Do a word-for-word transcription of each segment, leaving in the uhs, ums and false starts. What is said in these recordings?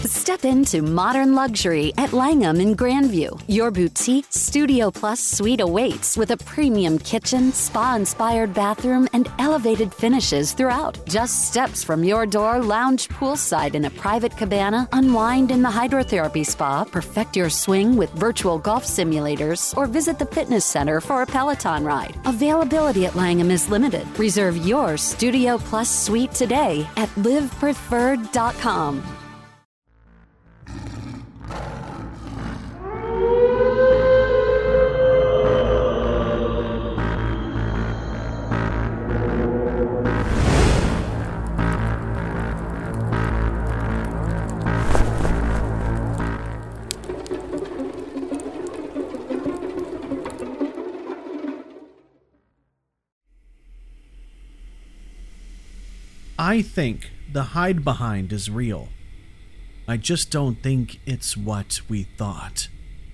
Step into modern luxury at Langham in Grandview. Your boutique Studio Plus suite awaits with a premium kitchen, spa-inspired bathroom, and elevated finishes throughout. Just steps from your door, lounge poolside in a private cabana, unwind in the hydrotherapy spa, perfect your swing with virtual golf simulators, or visit the fitness center for a Peloton ride. Availability at Langham is limited. Reserve your Studio Plus suite today at live preferred dot com. I think the hide behind is real. I just don't think it's what we thought.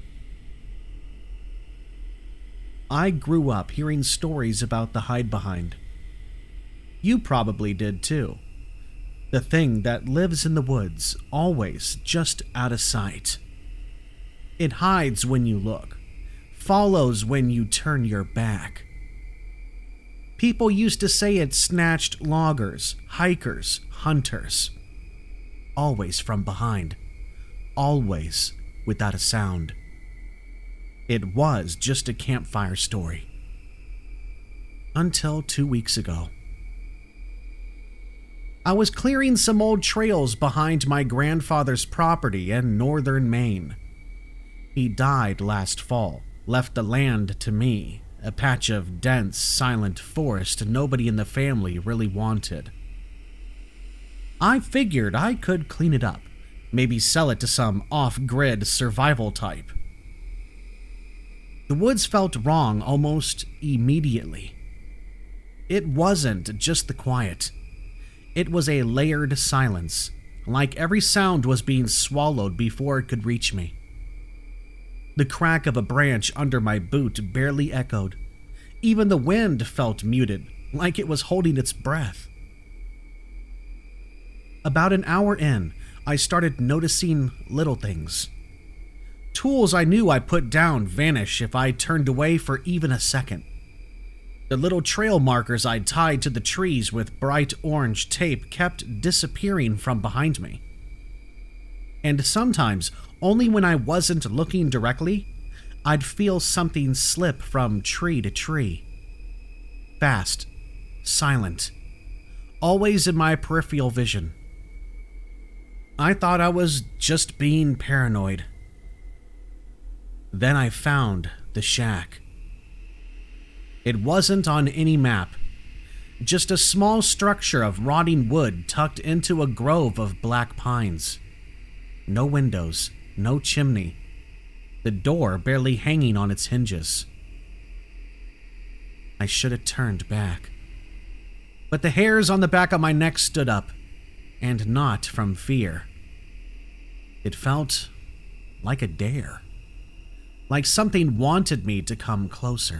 I grew up hearing stories about the hide behind. You probably did too. The thing that lives in the woods, always just out of sight. It hides when you look, follows when you turn your back. People used to say it snatched loggers, hikers, hunters. Always from behind. Always without a sound. It was just a campfire story. Until two weeks ago. I was clearing some old trails behind my grandfather's property in northern Maine. He died last fall, left the land to me. A patch of dense, silent forest nobody in the family really wanted. I figured I could clean it up, maybe sell it to some off-grid survival type. The woods felt wrong almost immediately. It wasn't just the quiet. It was a layered silence, like every sound was being swallowed before it could reach me. The crack of a branch under my boot barely echoed. Even the wind felt muted, like it was holding its breath. About an hour in, I started noticing little things. Tools I knew I put down vanish if I turned away for even a second. The little trail markers I'd tied to the trees with bright orange tape kept disappearing from behind me. And sometimes, only when I wasn't looking directly, I'd feel something slip from tree to tree. Fast, silent, always in my peripheral vision. I thought I was just being paranoid. Then I found the shack. It wasn't on any map, just a small structure of rotting wood tucked into a grove of black pines. No windows, no chimney, the door barely hanging on its hinges. I should have turned back. But the hairs on the back of my neck stood up, and not from fear. It felt like a dare, like something wanted me to come closer.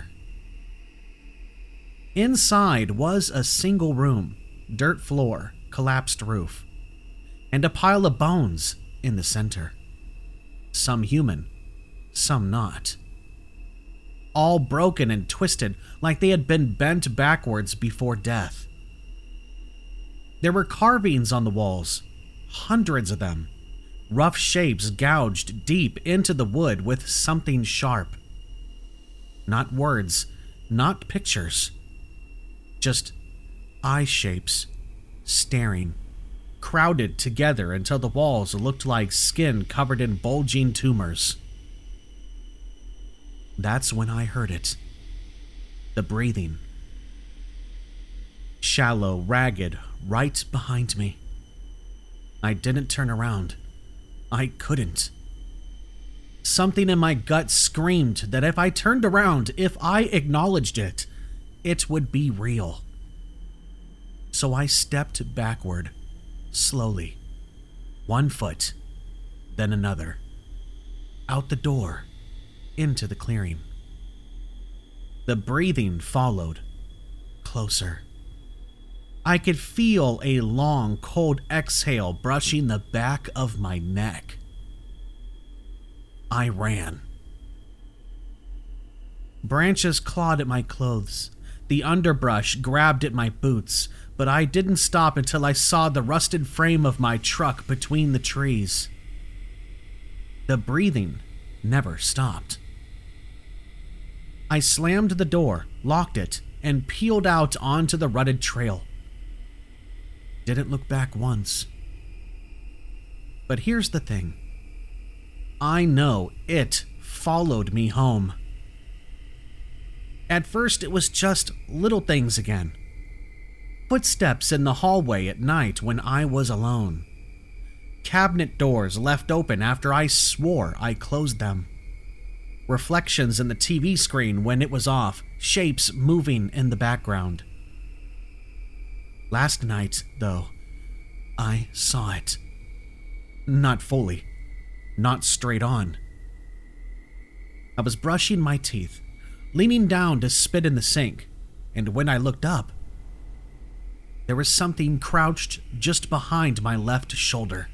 Inside was a single room, dirt floor, collapsed roof, and a pile of bones in the center. Some human, some not. All broken and twisted like they had been bent backwards before death. There were carvings on the walls, hundreds of them, rough shapes gouged deep into the wood with something sharp. Not words, not pictures, just eye shapes, staring, crowded together until the walls looked like skin covered in bulging tumors. That's when I heard it. The breathing. Shallow, ragged, right behind me. I didn't turn around. I couldn't. Something in my gut screamed that if I turned around, if I acknowledged it, it would be real. So I stepped backward, slowly, one foot, then another, out the door, into the clearing. The breathing followed, closer. I could feel a long, cold exhale brushing the back of my neck. I ran. Branches clawed at my clothes. The underbrush grabbed at my boots, but I didn't stop until I saw the rusted frame of my truck between the trees. The breathing never stopped. I slammed the door, locked it, and peeled out onto the rutted trail. Didn't look back once. But here's the thing. I know it followed me home. At first, it was just little things again. Footsteps in the hallway at night when I was alone. Cabinet doors left open after I swore I closed them. Reflections in the T V screen when it was off, shapes moving in the background. Last night, though, I saw it. Not fully. Not straight on. I was brushing my teeth, leaning down to spit in the sink, and when I looked up, there was something crouched just behind my left shoulder.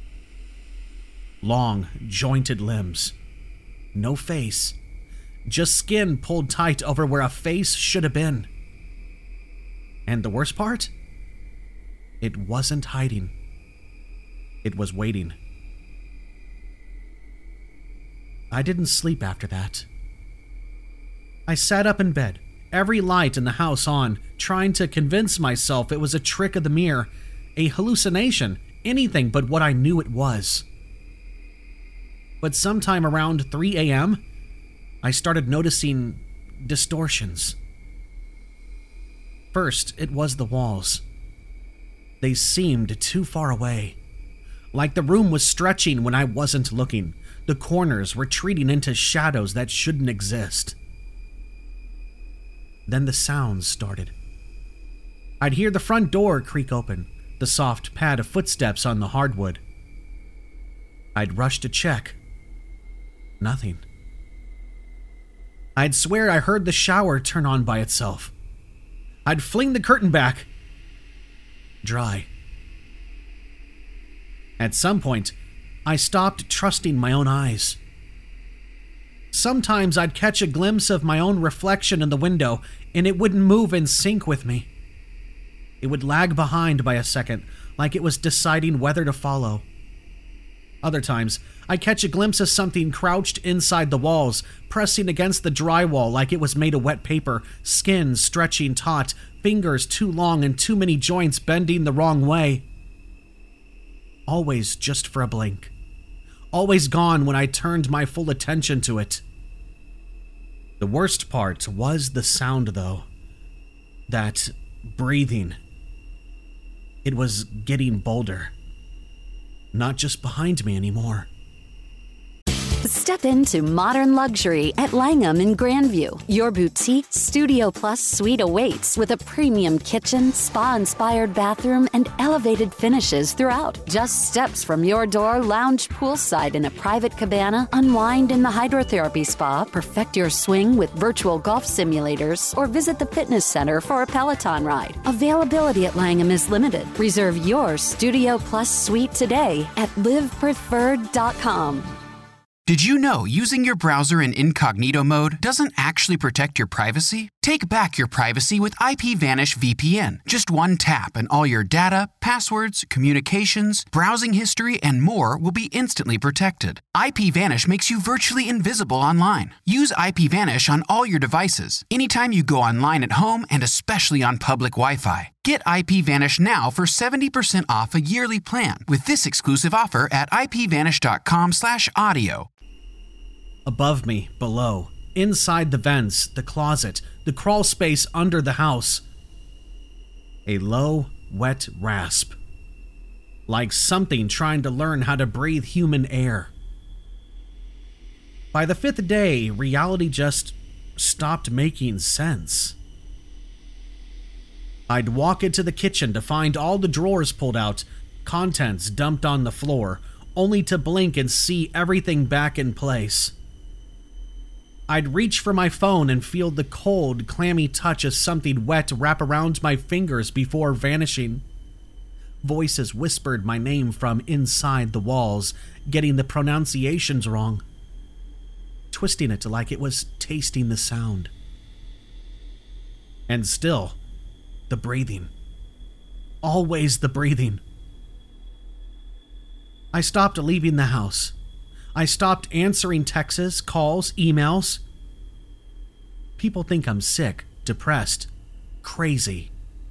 Long, jointed limbs. No face. Just skin pulled tight over where a face should have been. And the worst part? It wasn't hiding. It was waiting. I didn't sleep after that. I sat up in bed, every light in the house on, trying to convince myself it was a trick of the mirror, a hallucination, anything but what I knew it was. But sometime around three a.m., I started noticing distortions. First, it was the walls. They seemed too far away, like the room was stretching when I wasn't looking. The corners retreating into shadows that shouldn't exist. Then the sounds started. I'd hear the front door creak open, the soft pad of footsteps on the hardwood. I'd rush to check. Nothing. I'd swear I heard the shower turn on by itself. I'd fling the curtain back. Dry. At some point, I stopped trusting my own eyes. Sometimes I'd catch a glimpse of my own reflection in the window, and it wouldn't move in sync with me. It would lag behind by a second, like it was deciding whether to follow. Other times, I'd catch a glimpse of something crouched inside the walls, pressing against the drywall like it was made of wet paper, skin stretching taut, fingers too long and too many joints bending the wrong way. Always just for a blink. Always gone when I turned my full attention to it. The worst part was the sound, though. That breathing. It was getting bolder. Not just behind me anymore. Step into modern luxury at Langham in Grandview. Your boutique Studio Plus suite awaits with a premium kitchen, spa-inspired bathroom, and elevated finishes throughout. Just steps from your door, lounge poolside in a private cabana, unwind in the hydrotherapy spa, perfect your swing with virtual golf simulators, or visit the fitness center for a Peloton ride. Availability at Langham is limited. Reserve your Studio Plus suite today at live preferred dot com. Did you know using your browser in incognito mode doesn't actually protect your privacy? Take back your privacy with IPVanish V P N. Just one tap and all your data, passwords, communications, browsing history, and more will be instantly protected. IPVanish makes you virtually invisible online. Use IPVanish on all your devices, anytime you go online at home and especially on public Wi-Fi. Get IPVanish now for seventy percent off a yearly plan with this exclusive offer at ipvanish.com slash audio. Above me, below, inside the vents, the closet, the crawl space under the house. A low, wet rasp. Like something trying to learn how to breathe human air. By the fifth day, reality just stopped making sense. I'd walk into the kitchen to find all the drawers pulled out, contents dumped on the floor, only to blink and see everything back in place. I'd reach for my phone and feel the cold, clammy touch of something wet wrap around my fingers before vanishing. Voices whispered my name from inside the walls, getting the pronunciations wrong, twisting it like it was tasting the sound. And still, the breathing. Always the breathing. I stopped leaving the house. I stopped answering texts, calls, emails. People think I'm sick, depressed, crazy.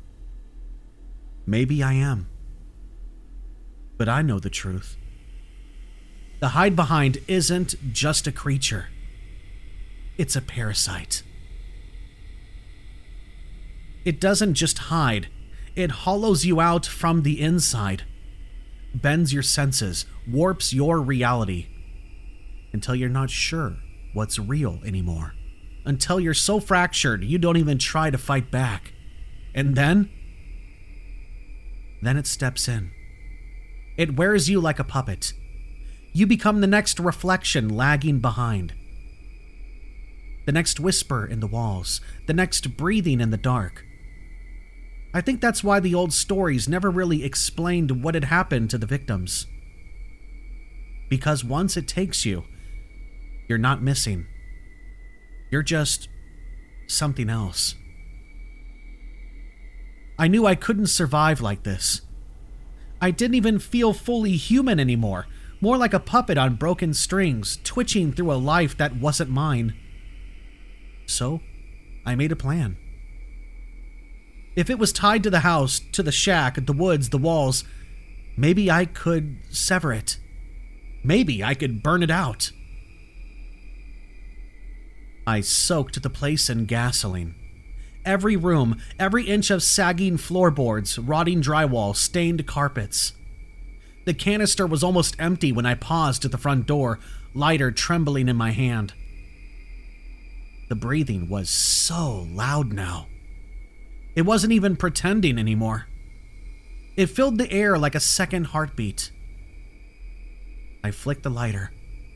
Maybe I am. But I know the truth. The hide behind isn't just a creature. It's a parasite. It doesn't just hide. It hollows you out from the inside, bends your senses, warps your reality, until you're not sure what's real anymore. Until you're so fractured you don't even try to fight back. And then, then it steps in. It wears you like a puppet. You become the next reflection lagging behind. The next whisper in the walls, the next breathing in the dark. I think that's why the old stories never really explained what had happened to the victims. Because once it takes you, you're not missing. You're just something else. I knew I couldn't survive like this. I didn't even feel fully human anymore, more like a puppet on broken strings, twitching through a life that wasn't mine. So, I made a plan. If it was tied to the house, to the shack, the woods, the walls, maybe I could sever it. Maybe I could burn it out. I soaked the place in gasoline. Every room, every inch of sagging floorboards, rotting drywall, stained carpets. The canister was almost empty when I paused at the front door, lighter trembling in my hand. The breathing was so loud now. It wasn't even pretending anymore. It filled the air like a second heartbeat. I flicked the lighter.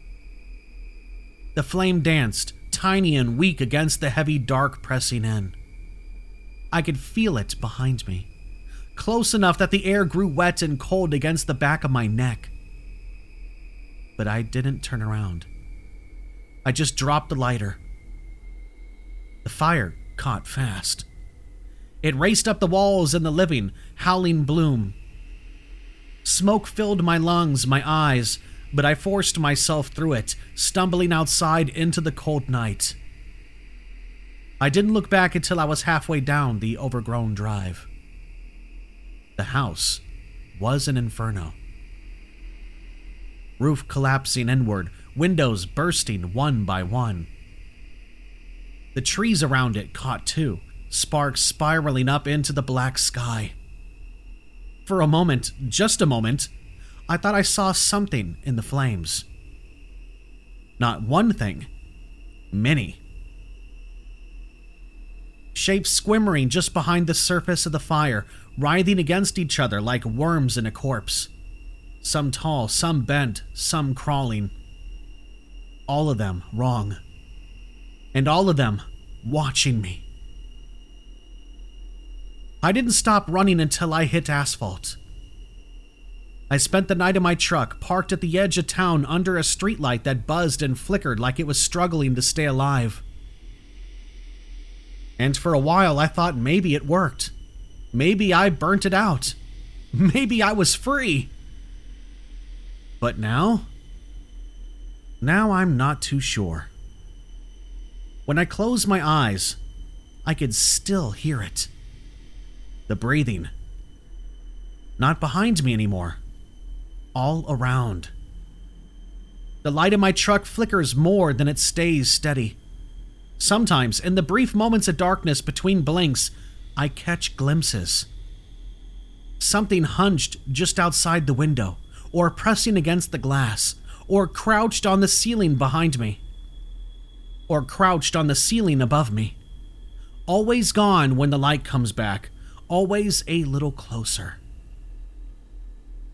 The flame danced, tiny and weak against the heavy dark pressing in. I could feel it behind me, close enough that the air grew wet and cold against the back of my neck. But I didn't turn around. I just dropped the lighter. The fire caught fast. It raced up the walls in the living, howling bloom. Smoke filled my lungs, my eyes, but I forced myself through it, stumbling outside into the cold night. I didn't look back until I was halfway down the overgrown drive. The house was an inferno. Roof collapsing inward, windows bursting one by one. The trees around it caught too, sparks spiraling up into the black sky. For a moment, just a moment, I thought I saw something in the flames. Not one thing, many. Shapes squimmering just behind the surface of the fire, writhing against each other like worms in a corpse. Some tall, some bent, some crawling. All of them wrong. And all of them watching me. I didn't stop running until I hit asphalt. I spent the night in my truck, parked at the edge of town under a streetlight that buzzed and flickered like it was struggling to stay alive. And for a while I thought maybe it worked. Maybe I burnt it out. Maybe I was free. But now? Now I'm not too sure. When I closed my eyes, I could still hear it. The breathing. Not behind me anymore. All around. The light in my truck flickers more than it stays steady. Sometimes, in the brief moments of darkness between blinks, I catch glimpses. Something hunched just outside the window, or pressing against the glass, or crouched on the ceiling behind me, or crouched on the ceiling above me. Always gone when the light comes back, always a little closer.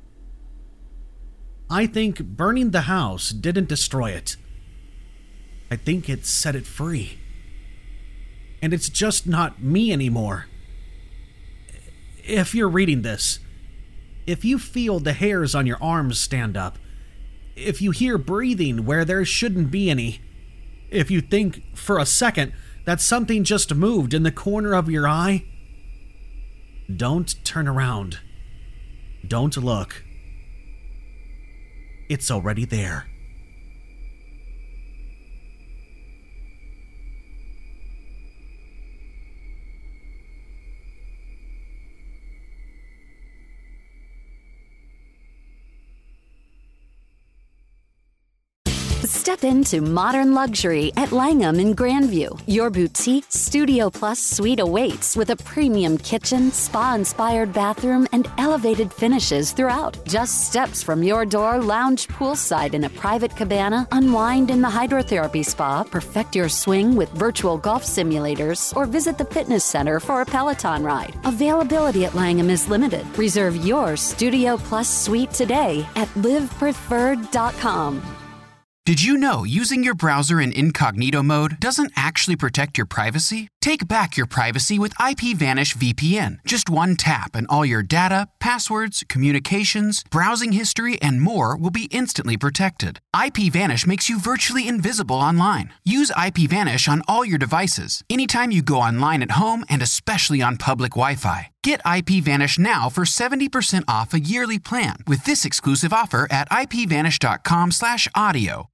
I think burning the house didn't destroy it. I think it set it free. And it's just not me anymore. If you're reading this, if you feel the hairs on your arms stand up, if you hear breathing where there shouldn't be any, if you think for a second that something just moved in the corner of your eye, don't turn around. Don't look. It's already there. Step into modern luxury at Langham in Grandview. Your boutique Studio Plus suite awaits with a premium kitchen, spa-inspired bathroom, and elevated finishes throughout. Just steps from your door, lounge poolside in a private cabana, unwind in the hydrotherapy spa, perfect your swing with virtual golf simulators, or visit the fitness center for a Peloton ride. Availability at Langham is limited. Reserve your Studio Plus suite today at live preferred dot com. Did you know using your browser in incognito mode doesn't actually protect your privacy? Take back your privacy with IPVanish V P N. Just one tap and all your data, passwords, communications, browsing history, and more will be instantly protected. IPVanish makes you virtually invisible online. Use IPVanish on all your devices, anytime you go online at home and especially on public Wi-Fi. Get IPVanish now for seventy percent off a yearly plan with this exclusive offer at ipvanish.com slash audio.